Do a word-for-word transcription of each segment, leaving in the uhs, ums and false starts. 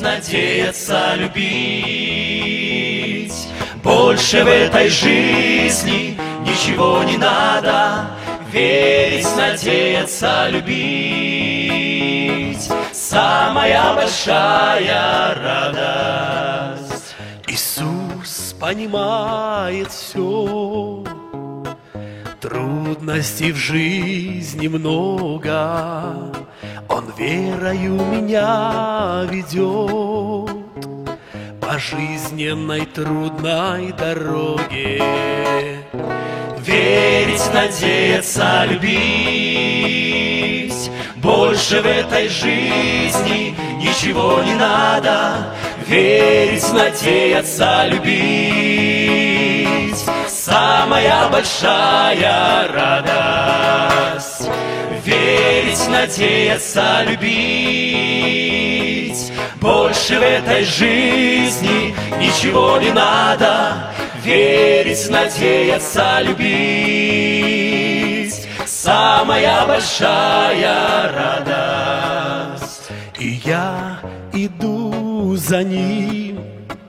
надеяться, любить. Больше в этой жизни ничего не надо. Верить, надеяться, любить. Самая большая радость. Иисус понимает все. Трудностей в жизни много, Он верою меня ведет по жизненной трудной дороге. Верить, надеяться, любить. Больше в этой жизни ничего не надо. Верить, надеяться, любить. Самая большая радость. Верить, надеяться, любить. Больше в этой жизни ничего не надо. Верить, надеяться, любить. Самая большая радость. И я иду за Ним,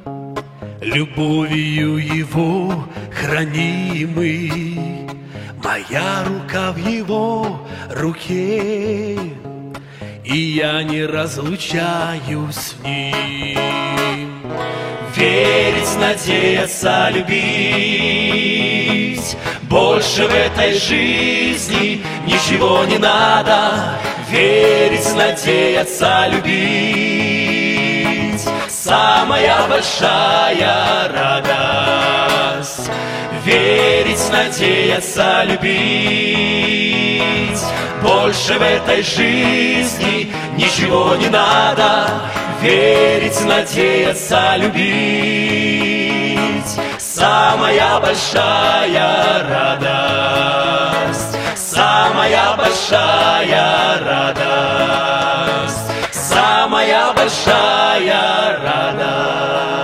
любовью Его хранимый. Моя рука в Его руке, и я не разлучаюсь с Ним. Верить, надеяться, любить. Больше в этой жизни ничего не надо. Верить, надеяться, любить. Самая большая радость. Верить, надеяться, любить. Больше в этой жизни ничего не надо. Верить, надеяться, любить. Самая большая радость. Самая большая радость. Самая большая радость.